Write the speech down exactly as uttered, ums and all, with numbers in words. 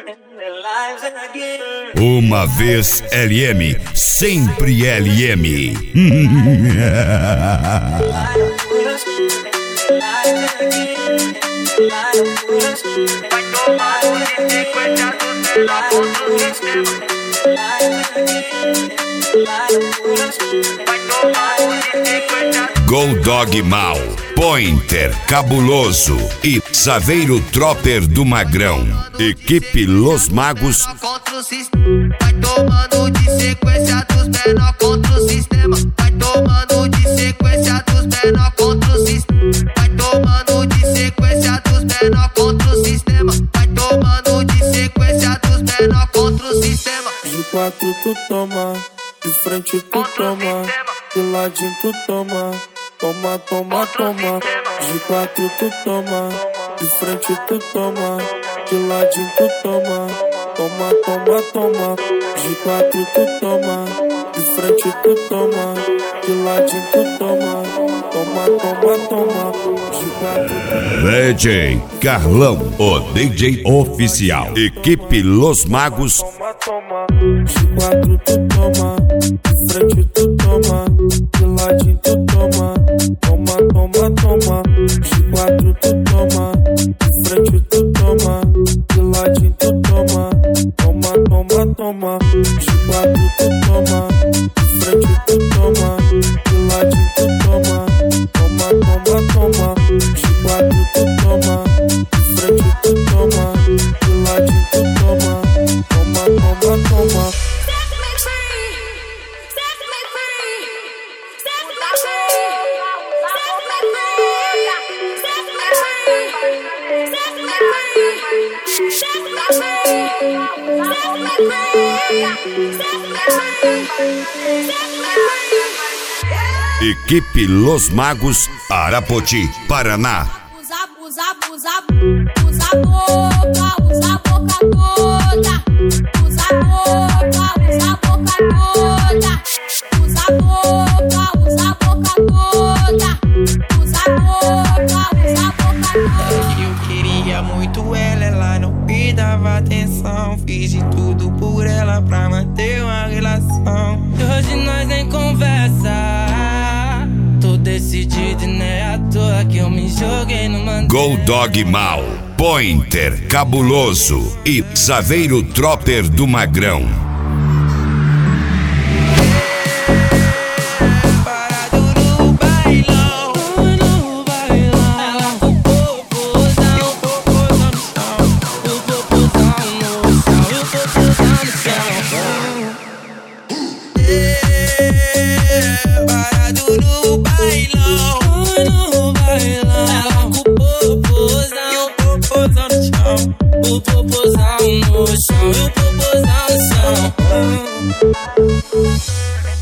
Uma vez L M, sempre L M. Goldog Mal, Pointer Cabuloso e Saveiro Tropper do Magrão. Equipe Los Magos. Vai tomando de sequência dos menor contra o sistema. Vai tomando de sequência dos menor contra o sistema. Vai tomando de sequência dos menor contra o sistema. Vai tomando de sequência dos menor contra o sistema. De quatro tu toma, de frente tu toma, de ladinho tu toma. Toma, toma, toma. De quatro tu toma, de frente tu toma, de ladinho tu toma. Toma, toma, toma. De quatro tu toma, de frente tu toma, de ladinho tu toma. Toma, toma, toma. De quatro tu toma. D J Carlão, o D J oficial. Equipe Los Magos. Toma, toma. De quatro tu toma, de frente tu toma, de ladinho tu toma. Toma, toma, toma. De quatro tu toma, de frente tu toma, de ladinho tu toma. Toma, toma, toma. De quatro tu toma, de frente tu toma, de ladinho tu toma. Toma, toma, toma. De quatro tu toma, de frente tu toma, de ladinho tu toma. Toma, toma, toma. Equipe Los Magos, Arapoti, Paraná. Usa, usa, usa, usa a boca, usa a boca toda. Usa a boca, usa a boca toda. Usa a boca, usa a boca toda. Usa a boca, usa a boca toda. Eu queria muito ela, ela não me dava atenção. Fiz de tudo por ela pra manter uma relação. E hoje nós nem conversa. Tô decidido e não é à toa que eu me joguei no mandei. Goldog Mal, Pointer Cabuloso e Saveiro Tropper do Magrão. O popozão no chão, e o popozão no chão.